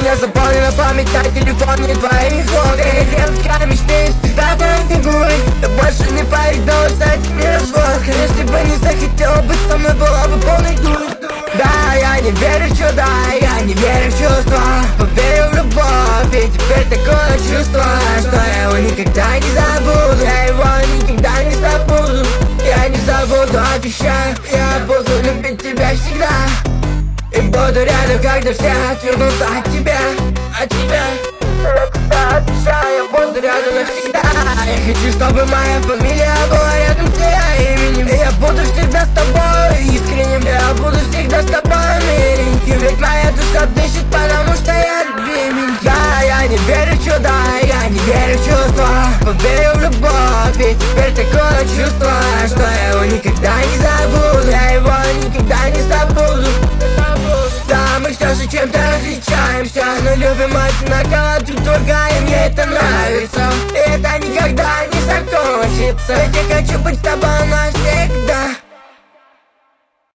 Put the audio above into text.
меня заполнена память на телефоне твоих фото. Девочка мечты всегда твоей фигурой. Я больше не парень, но кстати не развод. Если бы не захотела быть со мной, была бы полной дурой. Да, я не верю в чудо, я не верю в чувства. Поверю в любовь, и теперь такое чувство, что я его никогда не забуду. Я его никогда не забуду. Я не забуду, обещаю. Я буду любить тебя всегда. И буду рядом, когда все отвернутся от тебя. От тебя. Я тебя обещаю, я буду рядом навсегда. Я хочу, чтобы моя фамилия была рядом с твоим именем. И я буду всегда с тобой искренним. Я буду всегда с тобой миленьким. Ведь моя душа дышит, потому что я любименький. Да, я не верю в чудо, я не верю в чувства. Поверю в любовь, и теперь такое чувство, что я его никогда не забуду. Я его никогда не забуду. Да, мы все же чем-то различаемся, но любим одинаково друг друга, и мне это нравится. И это никогда не закончится. Ведь я хочу быть с тобой навсегда.